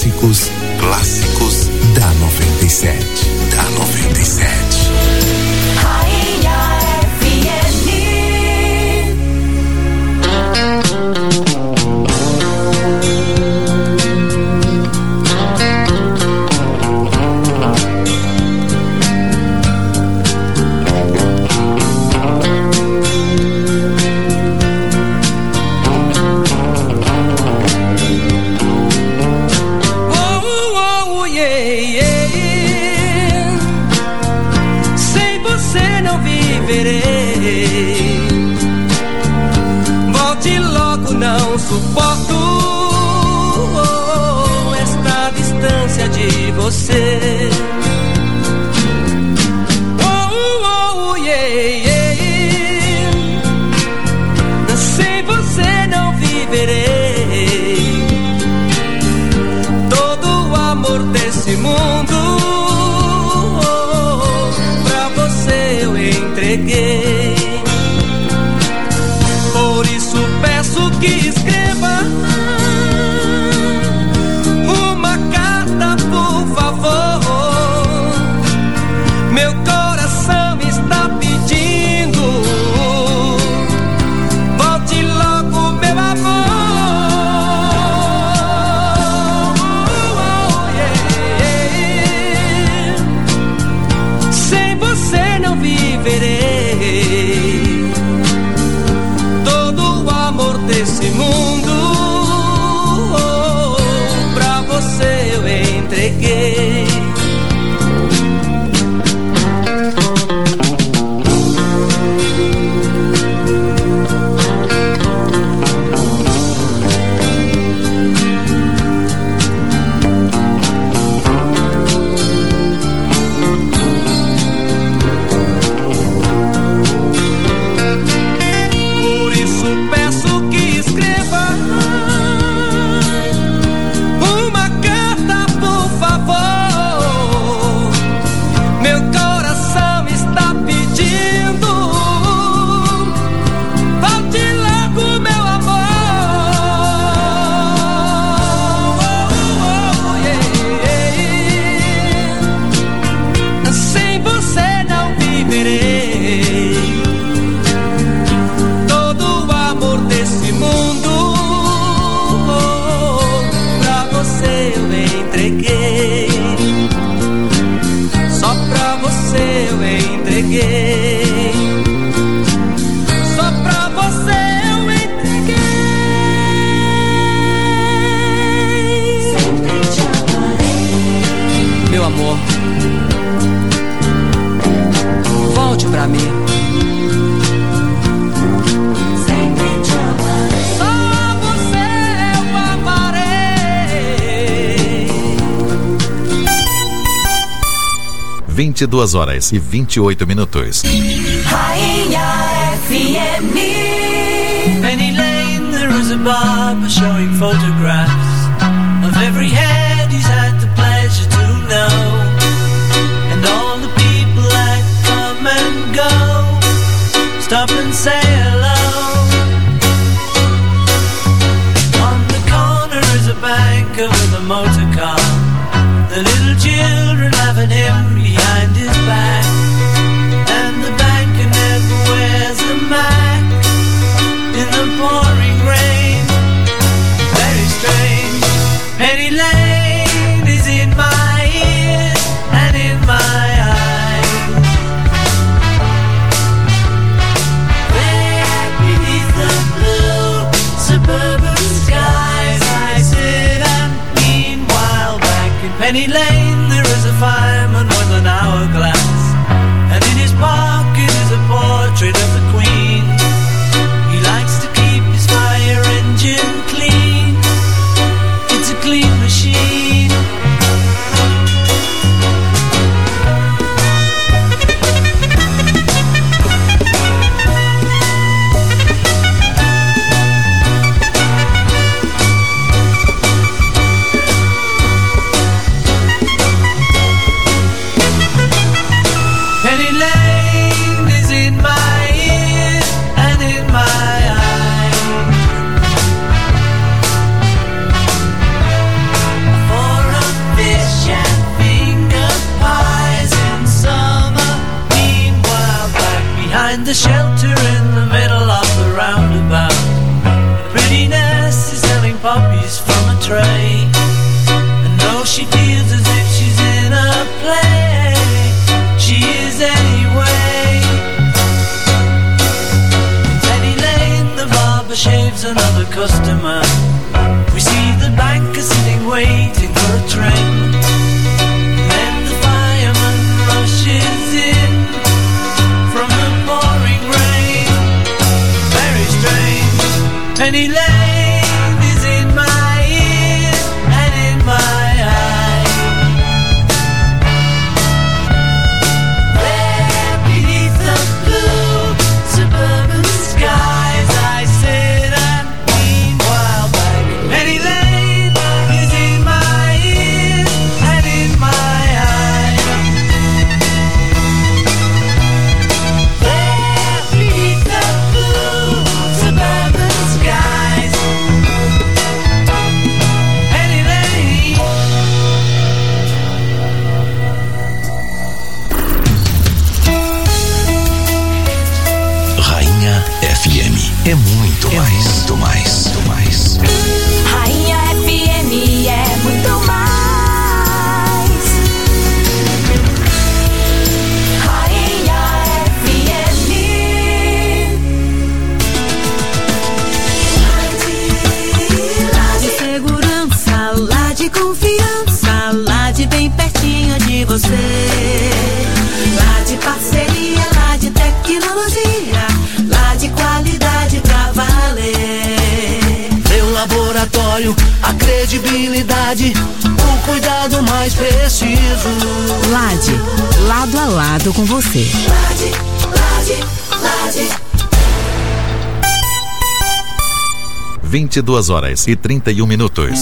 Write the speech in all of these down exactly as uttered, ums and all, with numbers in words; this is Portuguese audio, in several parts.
clássicos, clássicos da noventa e sete, da noventa e sete. Rainha F M. Volte logo, não suporto oh, esta distância de você. Oh, oh, yeah, yeah. Sem você não viverei. Todo o amor desse mundo oh, pra você eu entreguei. Por isso peço que escreva uma carta, por favor. Meu coração está pedindo. Volte logo, meu amor. Oh, yeah. Sem você não viverei. Desse mundo oh, pra você eu entreguei. Só pra você eu entreguei. Só pra você eu entreguei. Sempre te amarei. Meu amor, volte pra mim. vinte e duas horas e vinte e oito minutos. Rainha F M. Penny Lane, there is a barber showing photographs of every head he's had the pleasure to know, and all the people that come and go. Stop and say hello. On the corner is a banker with a motor car. The little children laughing him behind his back, and the banker never wears a Mac in the pouring rain. Very strange. Penny Lane is in my ears and in my eyes. There beneath the blue suburban skies, I sit and meanwhile back in Penny Lane there is a fireman with an hourglass, and in his pocket is a portrait of the Queen. He likes to keep his fire engine clean. It's a clean machine. tray. And though she feels as if she's in a play, she is anyway. Penny Lane, the barber shaves another customer. We see the banker sitting waiting for a train. Then the fireman rushes in from the pouring rain. Very strange. Penny Lane is in my ear and in my eye. There beneath the blue suburban skies I sit and meanwhile back. Penny Lane is in my ear and in my eye. There beneath the blue suburban skies, Penny Lane. Rainha F M é muito mais, muito mais, muito mais. Rainha F M é muito mais. Rainha F M. Lá de segurança, lá de confiança, lá de bem pertinho de você. Lá de parceria, lá de tecnologia, lá de qualidade pra valer. Meu laboratório, a credibilidade, o cuidado mais preciso. Lade, lado a lado com você. Lade, Lade, Lade. vinte e duas horas e trinta e um minutos.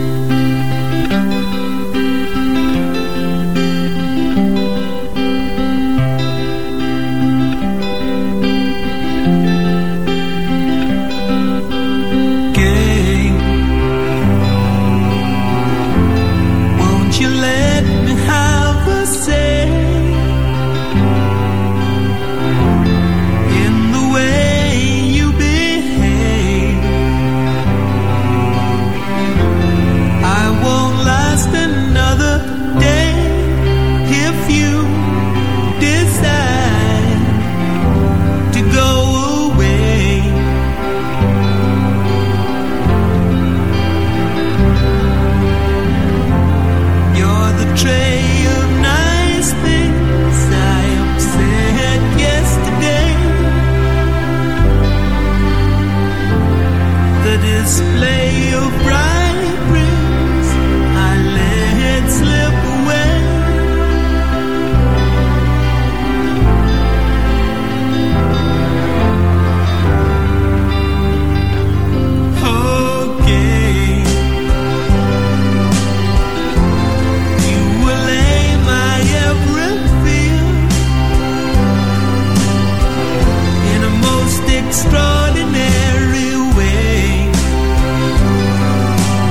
Gay, won't you let me have a say in the way you behave? I won't last another day if you decide to go away. You're the tray of nice things I upset yesterday. The display of bright rings I let slip away. Okay, you will lay my everything in a most extraordinary way.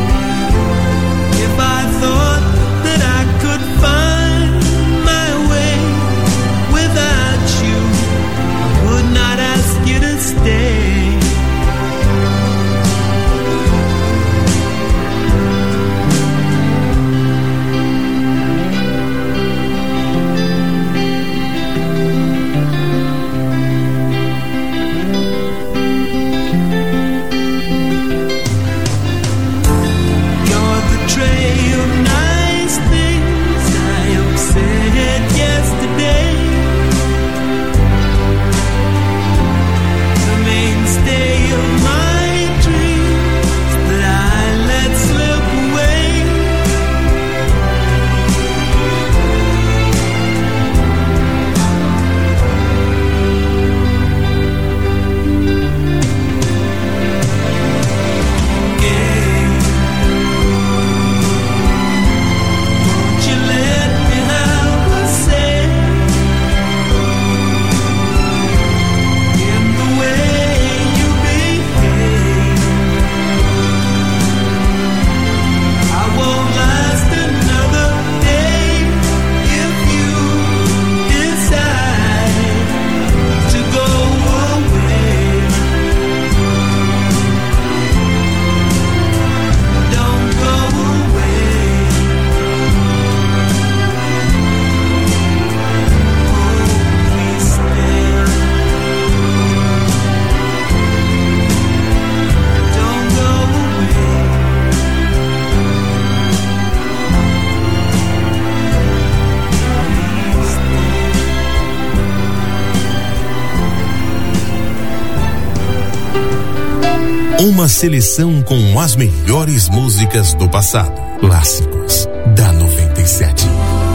Uma seleção com as melhores músicas do passado. Clássicos da noventa e sete.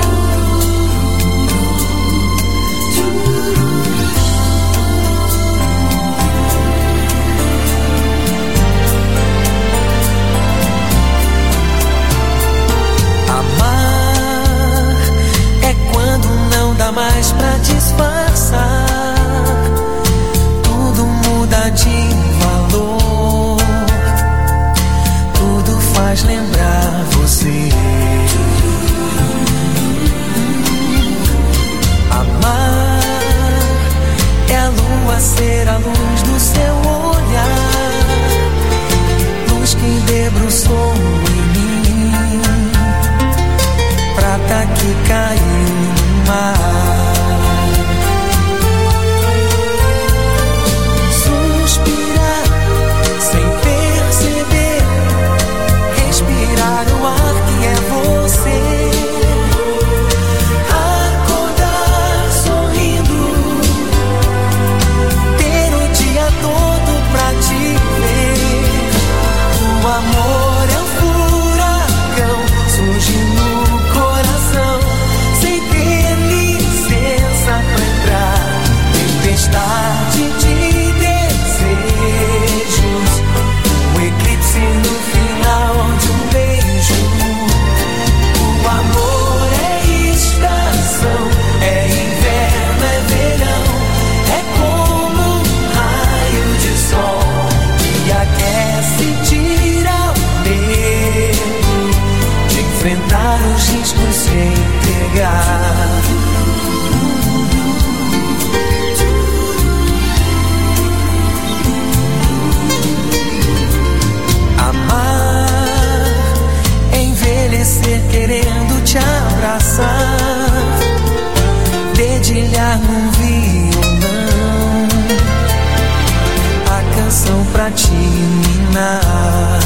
Amar é quando não dá mais pra disfarçar. Tudo muda de valor, tudo faz lembrar você. Amar é a lua ser a luz do seu olhar, luz que debruçou em mim, prata que caiu no mar. Respirar o ar que é você, acordar sorrindo, ter o dia todo pra te ver. O amor é um furacão, surge no coração, sem ter licença pra entrar. Tempestade de desejos, um eclipse no final de um beijo. O amor é estação, é inverno, é verão, é como um raio de sol que aquece e tira o medo de enfrentar os riscos sem entregar. Amar é envelhecer querendo te abraçar, dedilhar num violão a canção pra te minar.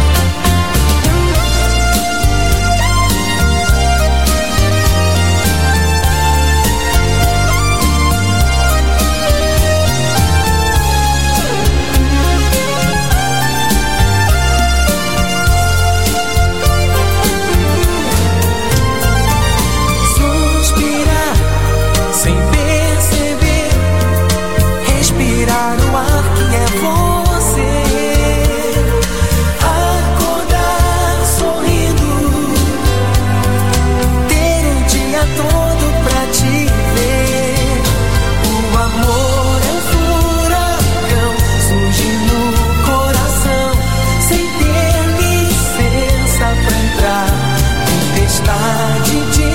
Respirar o ar que é você, acordar sorrindo, ter o dia todo pra te ver. O amor é um furacão, surge no coração, sem ter licença pra entrar. Tempestade de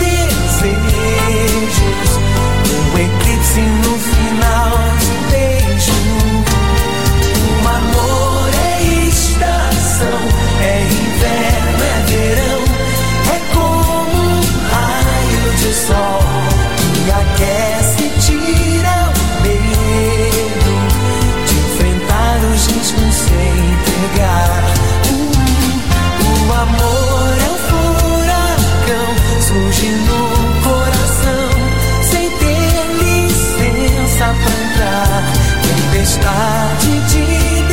desejos, um eclipse no final de um beijo. O amor é estação, é inverno, é verão, é como um raio de sol que aquece e tira o medo de enfrentar os riscos sem entregar. O amor é um furacão, surge no coração, sem ter licença pra entrar. Tempestade de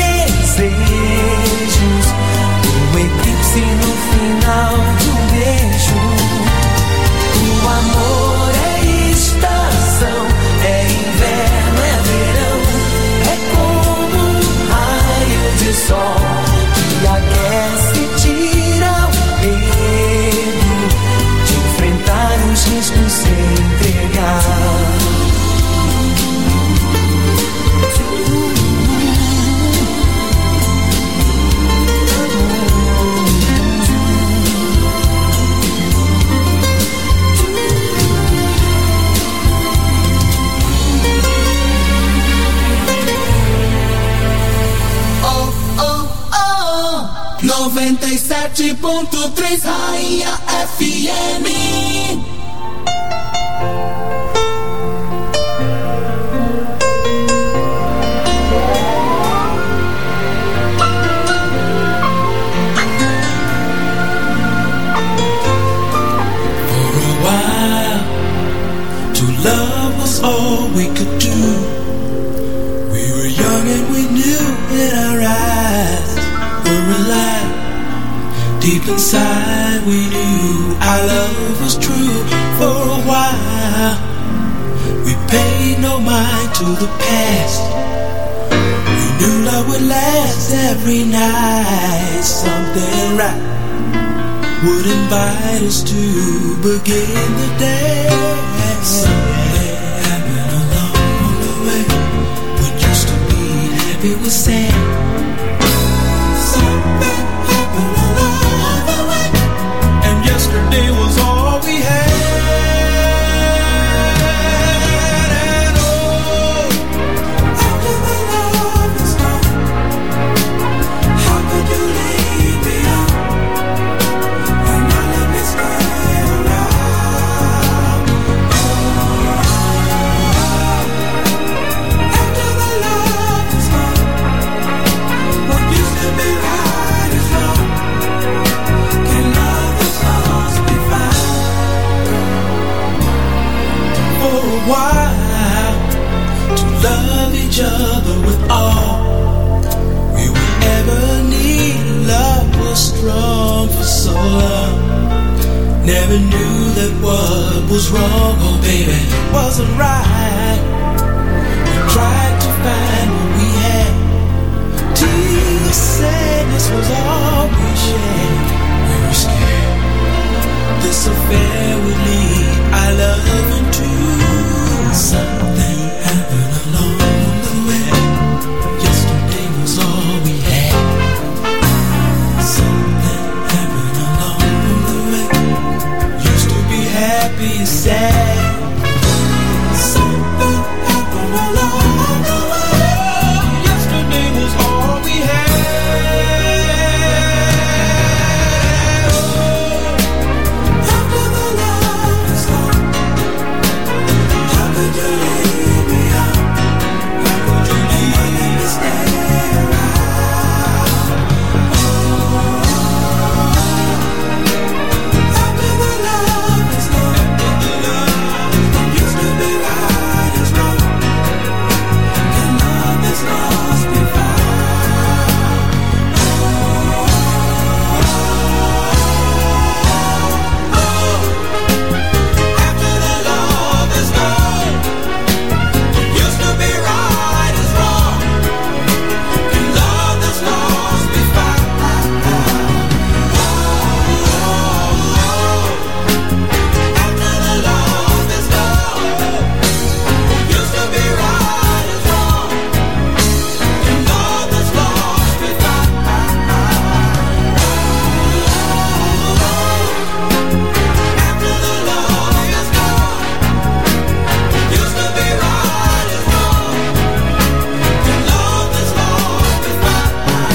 desejos, um eclipse no final de um beijo. O amor é estação, é inverno, é verão, é como um raio de sol que aquece e tira o medo de enfrentar os riscos sem entregar. noventa e sete ponto três Rainha F M. For a while, to love was all we could do. We were young and we knew in our eyes Deep inside we knew our love was true. For a while we paid no mind to the past. We knew love would last every night. Something right would invite us to begin the day. Something happened along the way. What used to be happy was sad. Something happened along the way, and yesterday was all we had. And oh, after the love is gone, how could you leave me on? And now let me stay around. Oh, after the love is gone, what used to be right is wrong. Can love that's lost be found? For a while, to love each other with all we would ever need. Love was strong for so long. Never knew that what was wrong, oh baby, wasn't right. We tried to find what we had. Tears of sadness was all we shared. We were scared this affair would lead our love into something happened along the way. Yesterday was all we had. Something happened along the way. Used to be happy and sad. Something happened along the way. Yesterday was all we had. Oh, after the love is gone, how could you leave me on? How could you leave me to stay around? Oh, after the love is gone, what used to be right is wrong. Can love that's lost be found? Oh, after the love is gone, what used to be right is wrong. Can love that's lost be found? After the love is gone, what used to be right is wrong. Can love that's lost be found? After the love is gone, what used to be right is wrong. Can love that's lost be found?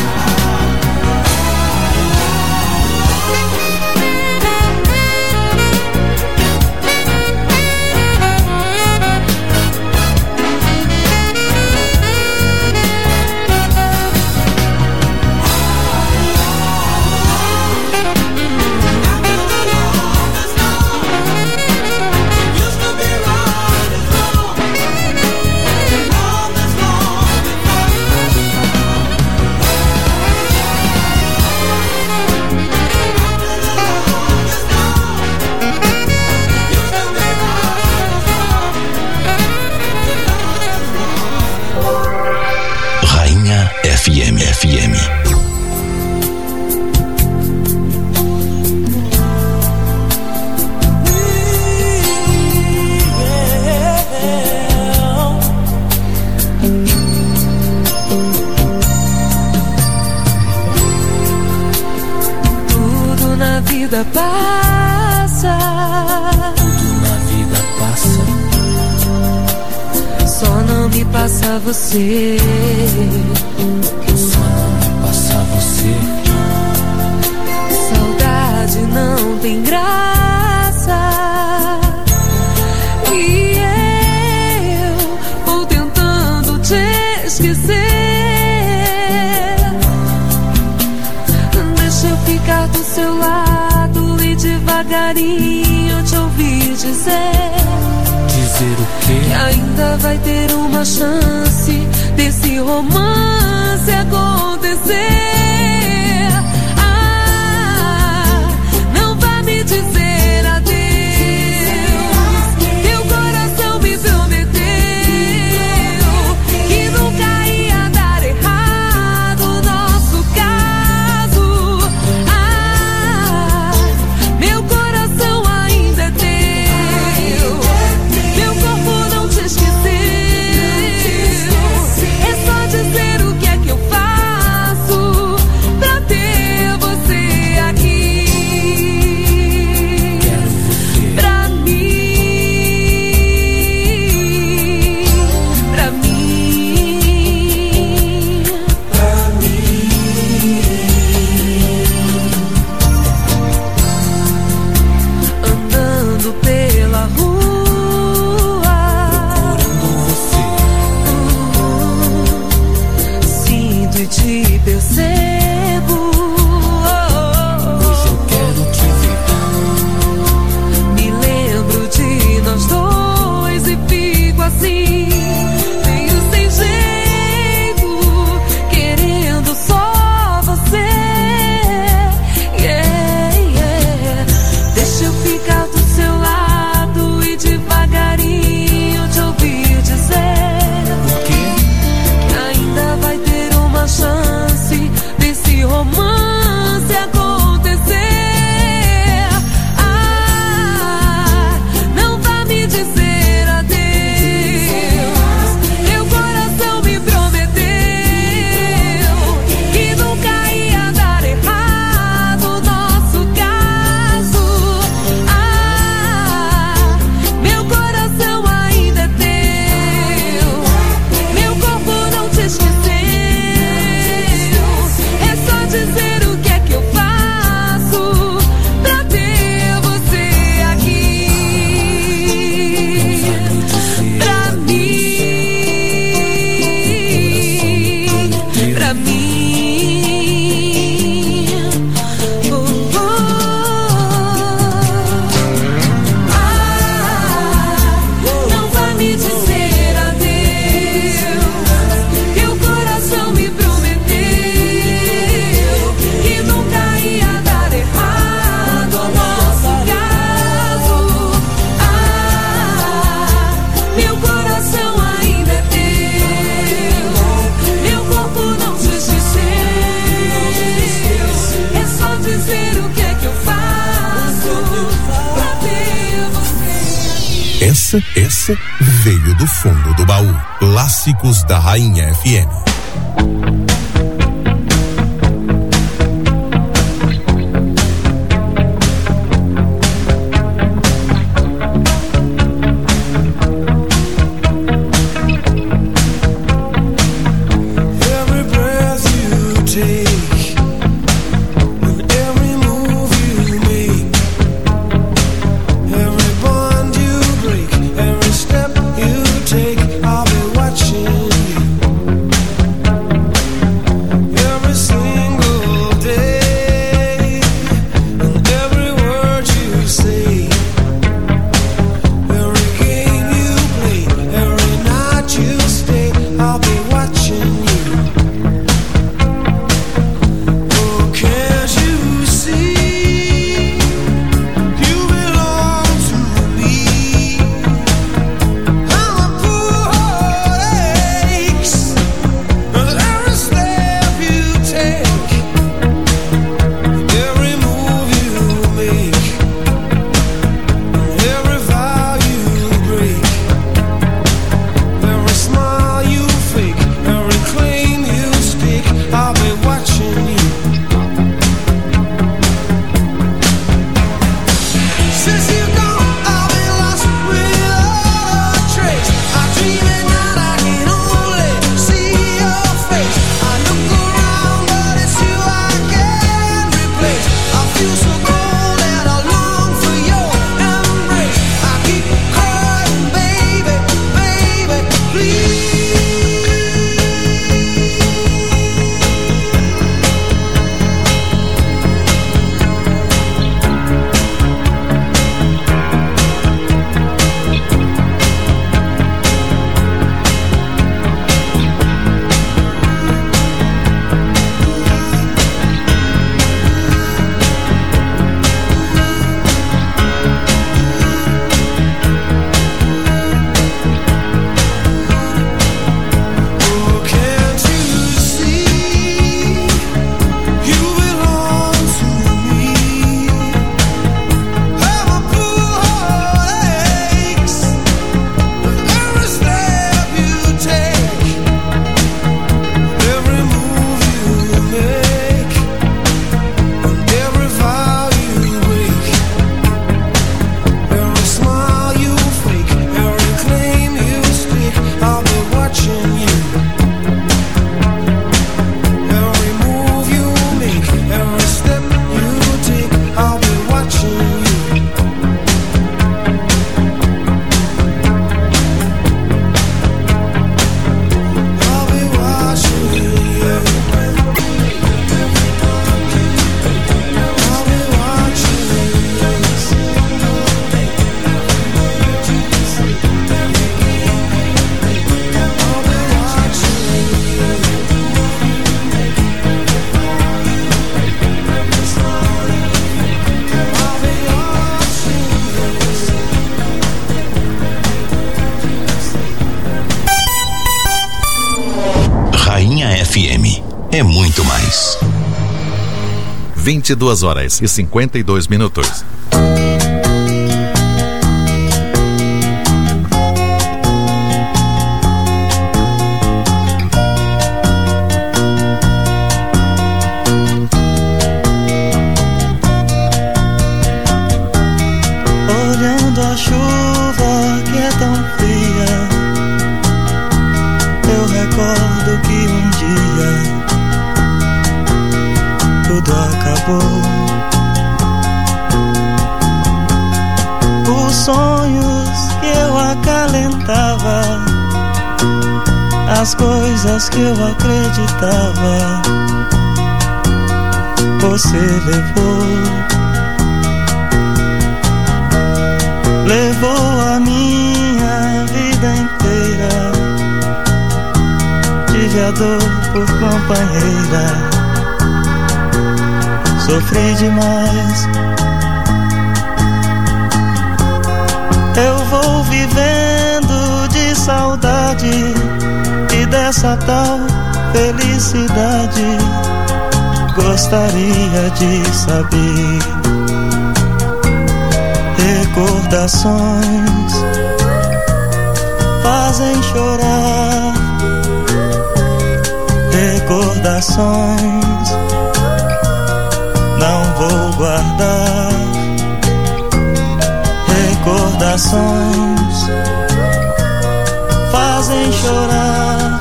Rainha F M, F M. Tudo na vida passa, Tudo na vida passa, só não me passa você. só não me passa você. Saudade não tem graça, e eu vou tentando te esquecer. Deixa eu ficar do seu lado e devagarinho te ouvir dizer Dizer o que quê? ainda vai ter uma chance desse romance acontecer. Ah, Essa, essa veio do fundo do baú. Clássicos da Rainha F M. É muito mais. vinte e duas horas e cinquenta e dois minutos. Olhando a chuva que é tão fria, eu recordo que um dia tudo acabou. Os sonhos que eu acalentava, as coisas que eu acreditava, você levou. Levou a minha vida inteira, tive a dor por companheira. Sofri demais. Eu vou vivendo de saudade e dessa tal felicidade. Gostaria de saber. Recordações fazem chorar. Recordações não vou guardar. Recordações fazem chorar.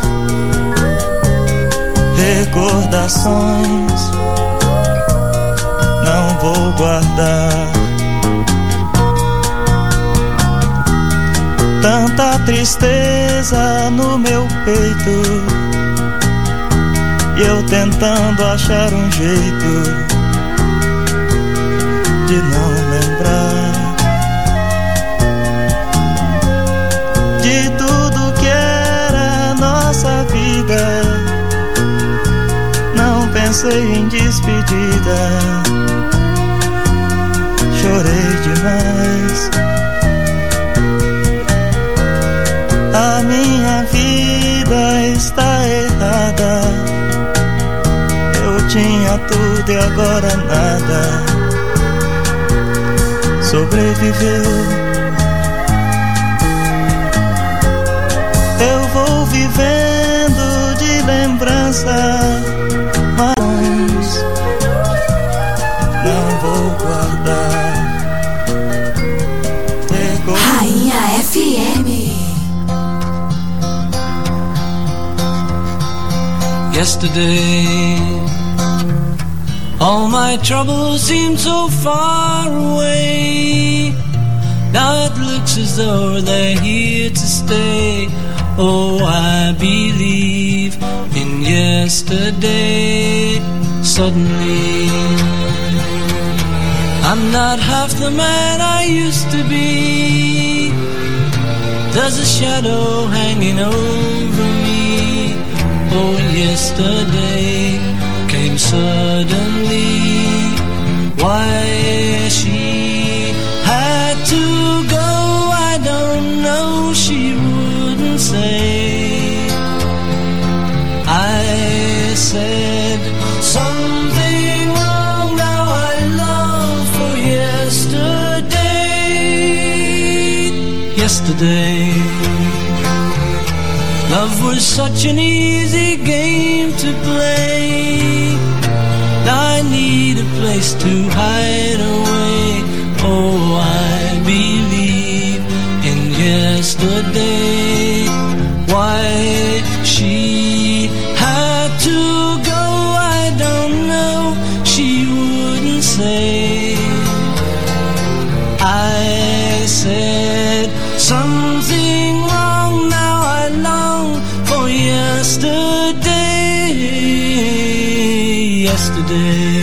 Recordações não vou guardar. Tanta tristeza no meu peito e eu tentando achar um jeito de não lembrar de tudo que era nossa vida. Não pensei em despedida, chorei demais. A minha vida está errada. Eu tinha tudo e agora nada. Sobreviveu. Eu vou vivendo de lembrança, mas não vou guardar. Rainha F M. Yesterday, all my troubles seem so far away. Now it looks as though they're here to stay. Oh, I believe in yesterday. Suddenly, I'm not half the man I used to be. There's a shadow hanging over me. Oh, yesterday came suddenly. Why she had to go, I don't know, she wouldn't say. I said something wrong, now I long for yesterday. Yesterday, love was such an easy game to play. Now I need a place to hide away. Oh, I believe in yesterday. Why she had to go, I don't know, she wouldn't say. I said something wrong, now I long for yesterday. Yesterday,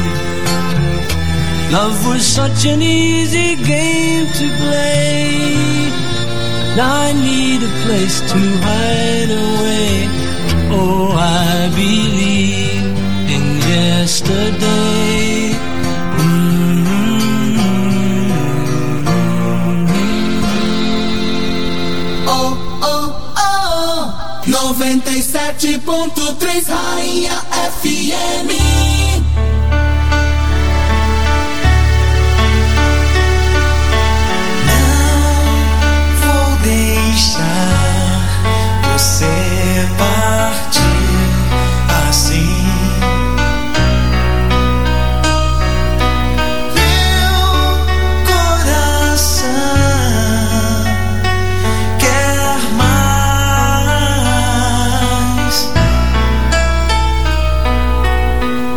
love was such an easy game to play. Now I need a place to hide away. Oh, I believe in yesterday. noventa e sete ponto três Rainha F M. Não vou deixar você partir assim. Meu coração quer mais.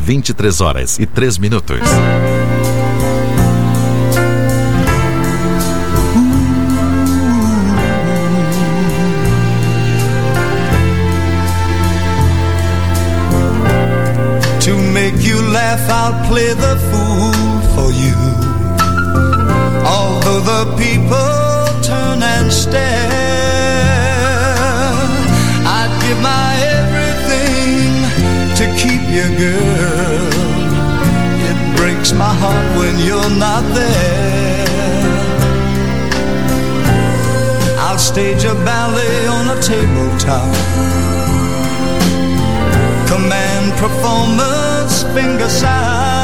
vinte e três horas e três minutos. To make you laugh, I'll play the fool for you. Although the people turn and stare, I'd give my everything to keep you, girl. It breaks my heart when you're not there. I'll stage a ballet on a tabletop, command performance finger size.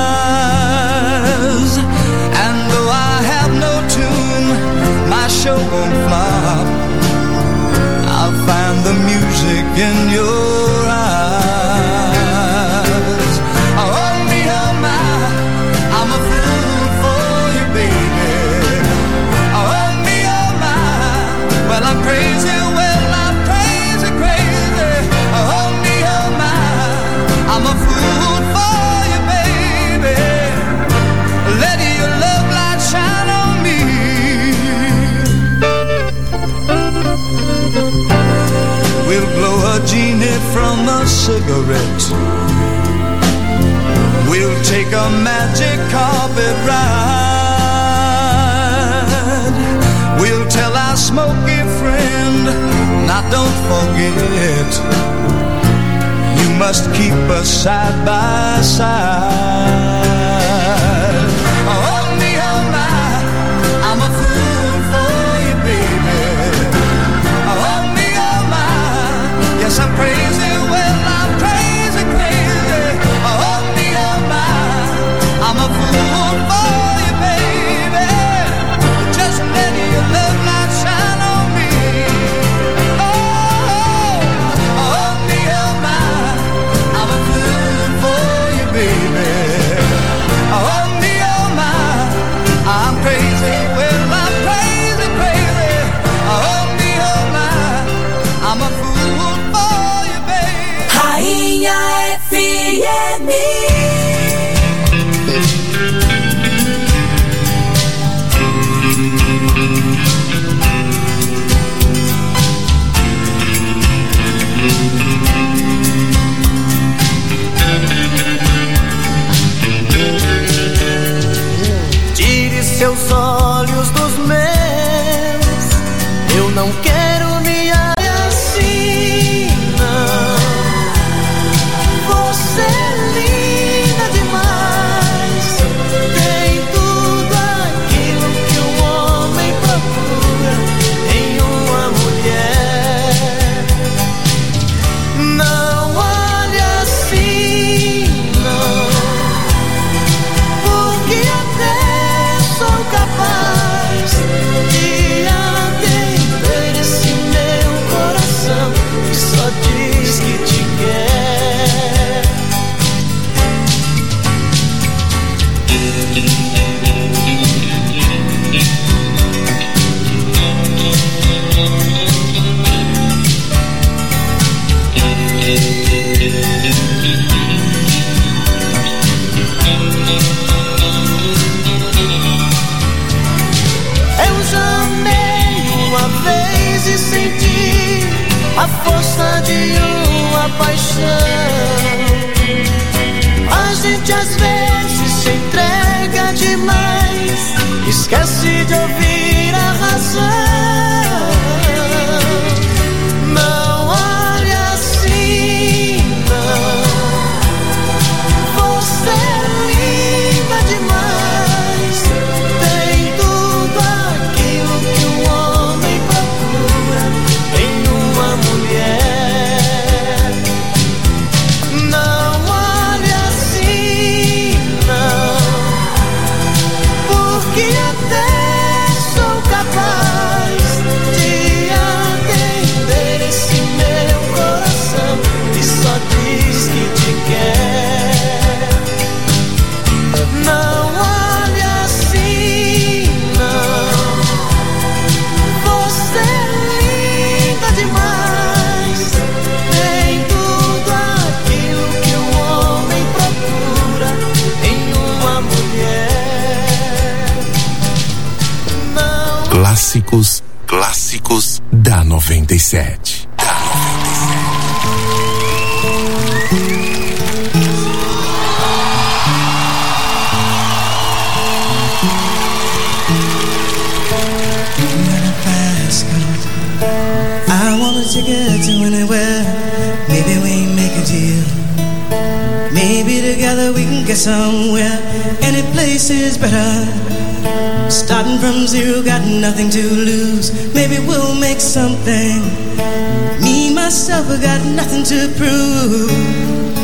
And though I have no tune, my show won't flop. I'll find the music in your eyes. Oh me, oh my, I'm a fool for you, baby. Oh me, oh my, well I'm crazy, well I'm crazy, crazy. Oh me, oh my, I'm a fool for you, baby. Let your love light shine on me. We'll blow a genie from a cigarette. We'll take a magic carpet ride. We'll tell our smoky friend, now don't forget, you must keep us side by side. Oh me, oh my, I'm a fool for you, baby. Oh me, oh my, yes I'm crazy, well I'm crazy, crazy. Oh me, oh my, I'm a fool for you, baby. Just let your love light shine on me. Oh, oh me, oh my, I'm a fool for you, baby. Oh me, oh my, I'm crazy, well I'm crazy, crazy. Oh me, oh my, I'm a fool for you, baby. Rainha F M. Tire seus olhos dos meus, eu não quero me amar assim, não. Você é linda demais, tem tudo aquilo que um homem procura em uma mulher. Não olhe assim, não, porque até sou capaz de atender esse meu coração que só diz que te quer. Eu já amei uma vez e senti a força de uma paixão. A gente às vezes se entrega demais, esquece de ouvir a razão. Não olhe assim, não, você é linda demais, tem tudo aquilo que um homem procura em uma mulher. Não olhe assim, não, porque até sou capaz Clássicos, clássicos da noventa e sete. Da noventa e sete. I want a ticket to anywhere. Maybe we make a deal. Maybe together we can get somewhere. Any place is better. Starting from zero, got nothing to lose. Maybe we'll make something. Me, myself, I got nothing to prove.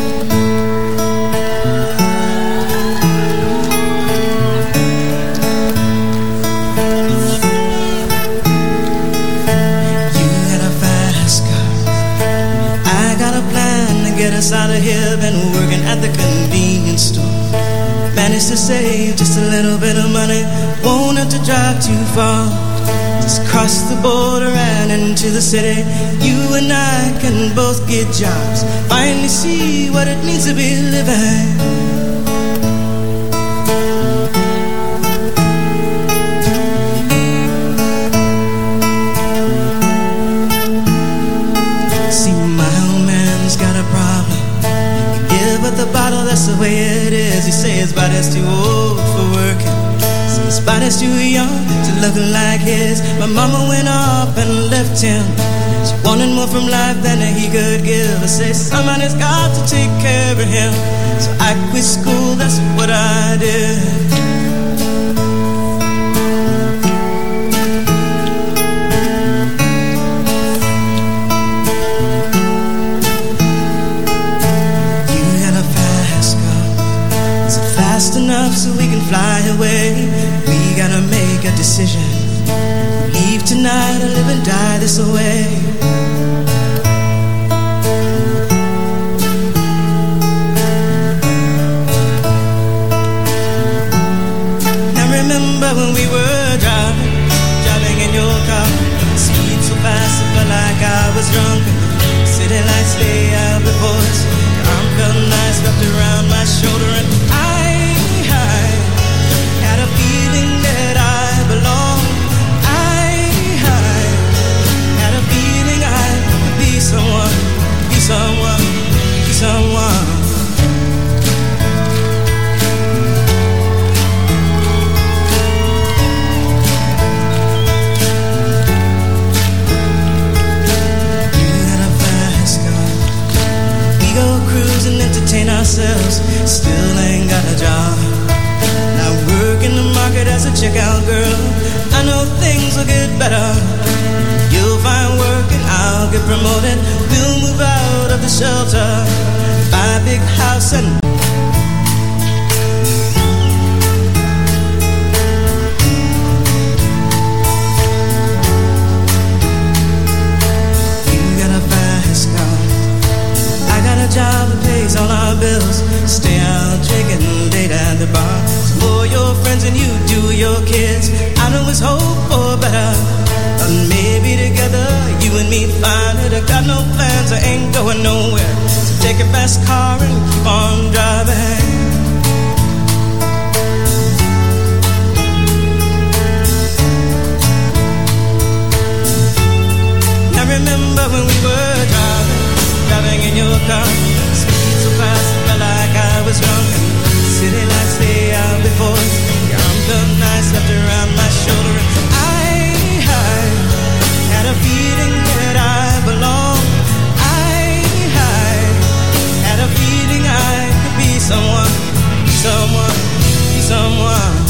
Get us out of here, been working at the convenience store. Managed to save just a little bit of money. Won't have to drive too far. Just cross the border and into the city. You and I can both get jobs. Finally see what it means to be living. The bottle, that's the way it is. He says his body's too old for working. So his body's too young to look like his. My mama went off and left him. She wanted more from life than he could give. I say somebody's got to take care of him. So I quit school, that's what I did. Enough so we can fly away. We gotta make a decision. Leave tonight or live and die this way. Now remember when we were driving, driving in your car. Speed so fast it felt like I was drunk. City lights lay out before us. Your arm felt nice wrapped around my shoulder, and I had a feeling that I belonged. I, I had a feeling I could be someone, be someone, be someone. You had a fast car. We go cruise and entertain ourselves. Still ain't got a job. Work in the market as a checkout girl. I know things will get better. You'll find work and I'll get promoted. We'll move out of the shelter, buy a big house and you got a fast car. I got a job that pays all our bills. Stay out drinking late at the bar. For your friends and you do your kids. I know it's hope for better. And maybe together you and me find it. I got no plans, I ain't going nowhere. So take a fast car and keep on driving. Now remember when we were driving, driving in your car. Speed so fast it felt like I was drunk. City lights lay out before us. Your arm felt nice wrapped around my shoulder. I, I had a feeling that I belonged. I, I had a feeling I could be someone, be someone, be someone.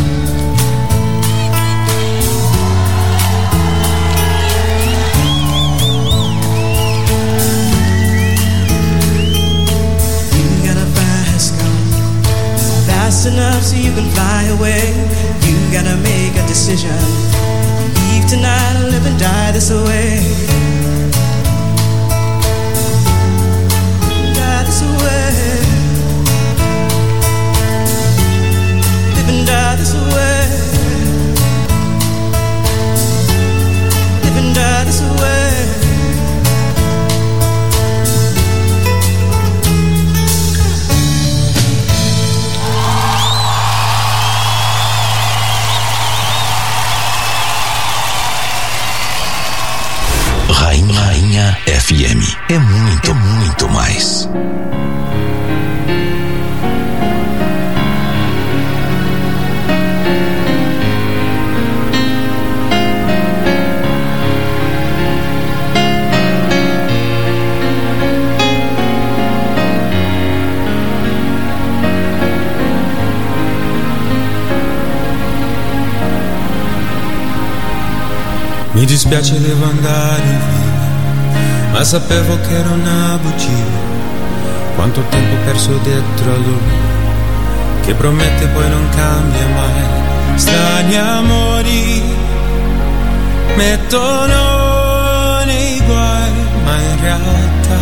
Fast enough so you can fly away. You gotta make a decision. Leave tonight or live and die this way. Die this way. Live and die this way. Live and die this way. Mi dispiace, devo andare via, ma sapevo che era una bugia. Quanto tempo perso dietro a lui, che promette poi non cambia mai. Strani amori mettono nei guai, ma in realtà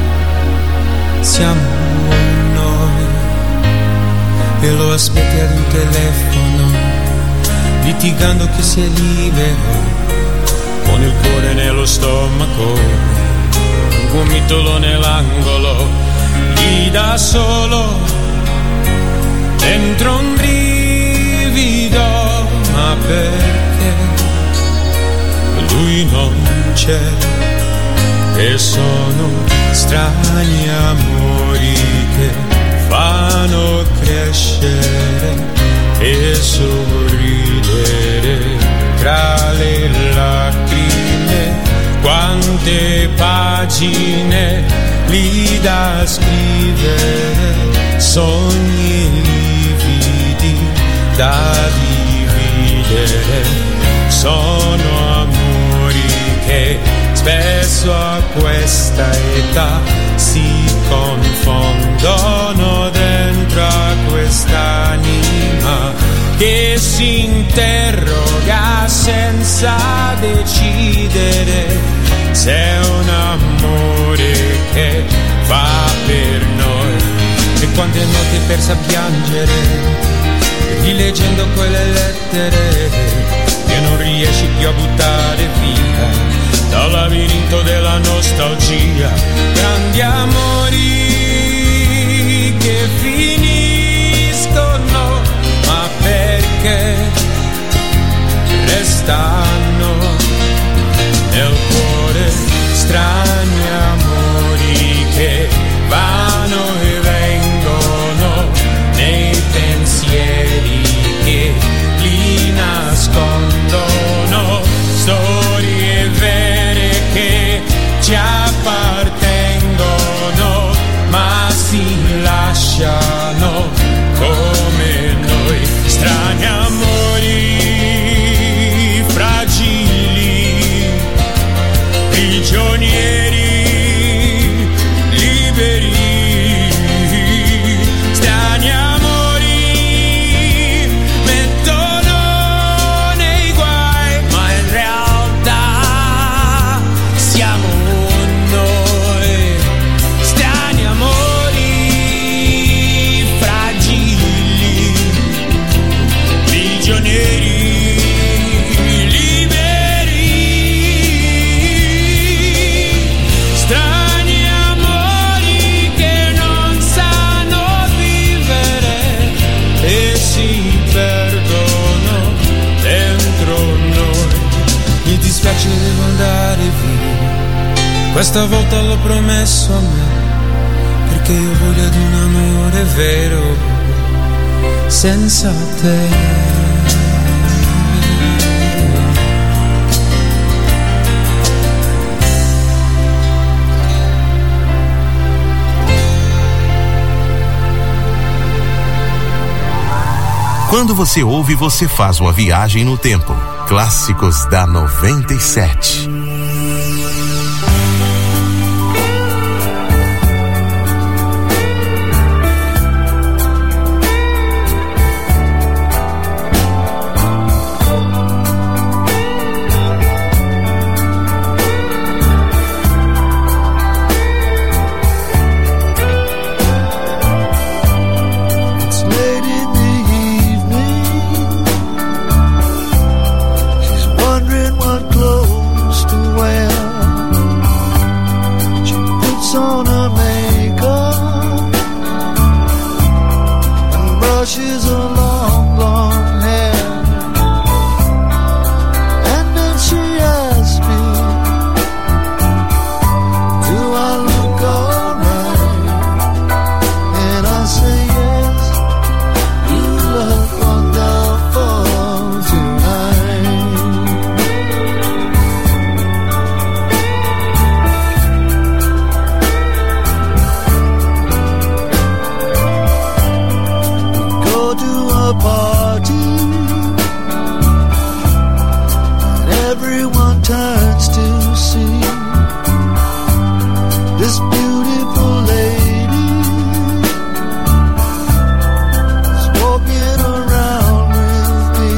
siamo noi. E lo aspetti ad un telefono, litigando chi si è libero, con il cuore nello stomaco, un gomitolo nell'angolo, lì da solo, dentro un brivido, ma perché lui non c'è, e sono strani amori che fanno crescere e sorridere tra le lacrime. Quante pagine lì da scrivere, sogni lividi da dividere. Sono amori che spesso a questa età si confondono dentro a quest'anima che si interroga senza decidere se è un amore che fa per noi. E quante notti persa a piangere, rileggendo quelle lettere che non riesci più a buttare via dal labirinto della nostalgia. Grandi amori che finiscono, ma perché restano nel cuore. Strani amori che vanno e vengono nei pensieri che li nascondono. Storie vere che ci appartengono, ma si lasciano come noi. Strani amori fragili, prigionieri liberi. Strani amori mettono nei guai, ma in realtà siamo noi. Strani amori fragili, prigionieri liberi. Strani amori che non sanno vivere e si perdono dentro noi. Mi dispiace, devo andare via, questa volta l'ho promesso a me, perché io voglio ad un amore vero senza te. Quando você ouve, você faz uma viagem no tempo. Clássicos da noventa e sete. Do I look alright? the party, and everyone turns to see this beautiful lady is walking around with me.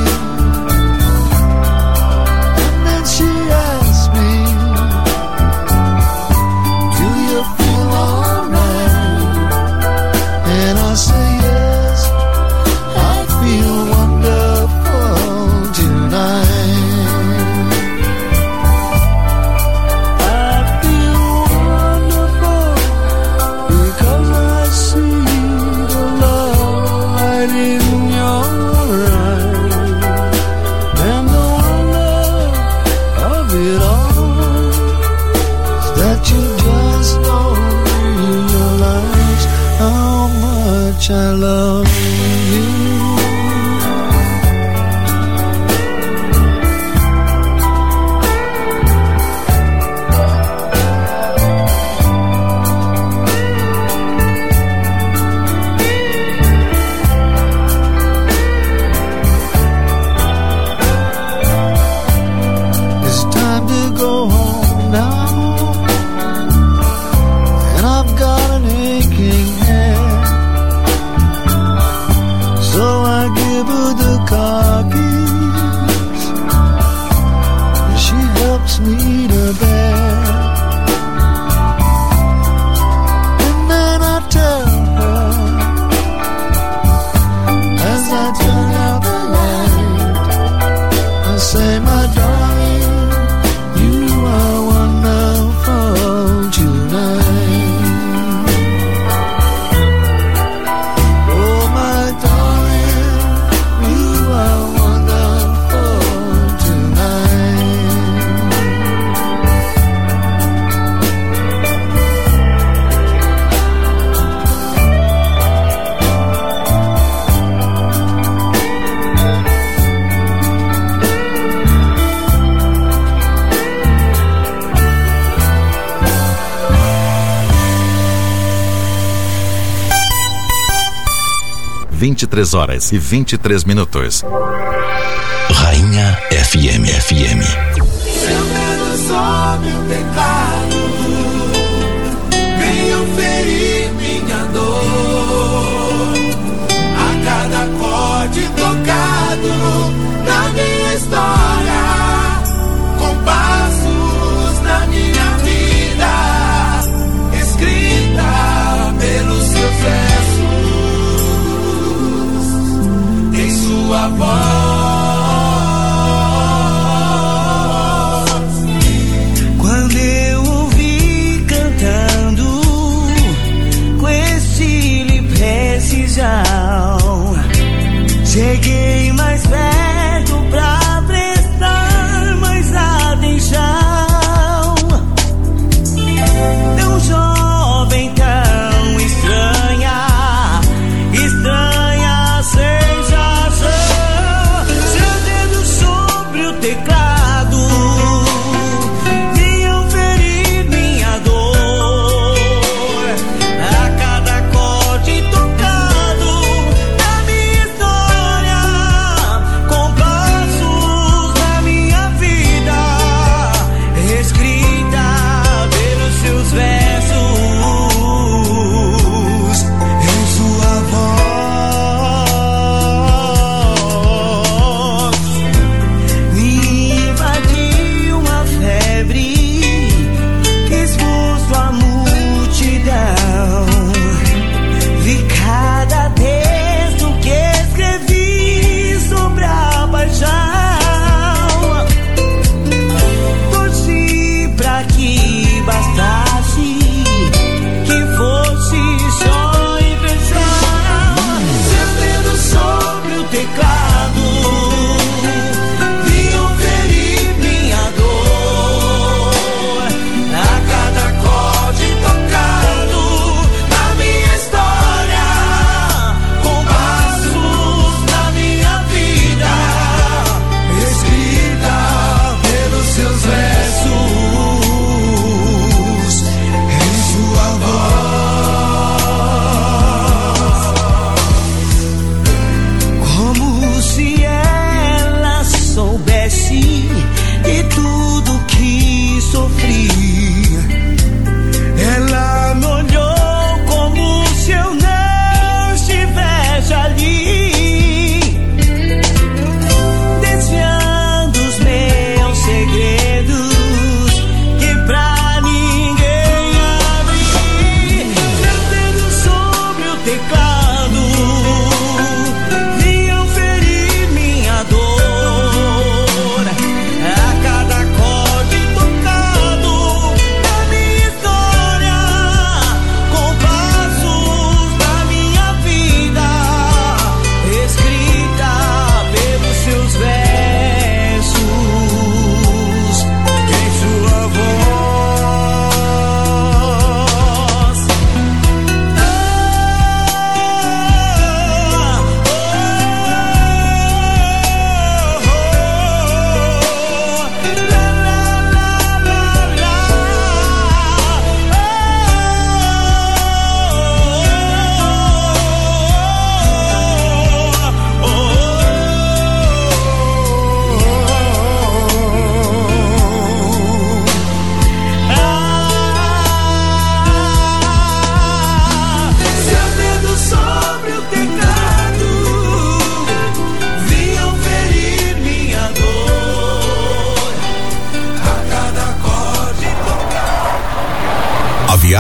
And then she asks me, do you feel alright? And I say yes, I feel wonderful tonight. I love you. It's time to go home now, and I've got an aching head. So I give her the car keys, and she helps me to bed. And then I tell her, as I turn out the light, I say, my darling, you are wonderful tonight. Oh, my darling, you are wonderful tonight. vinte e três horas e vinte e três minutos. Rainha F M F M. Seu medo sobe o teclado, venham ferir minha dor. A cada acorde tocado na minha história, compassos na minha vida, escrita pelos seus versos, em sua voz. Quando eu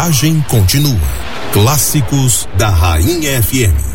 viagem continua. Clássicos da Rainha F M.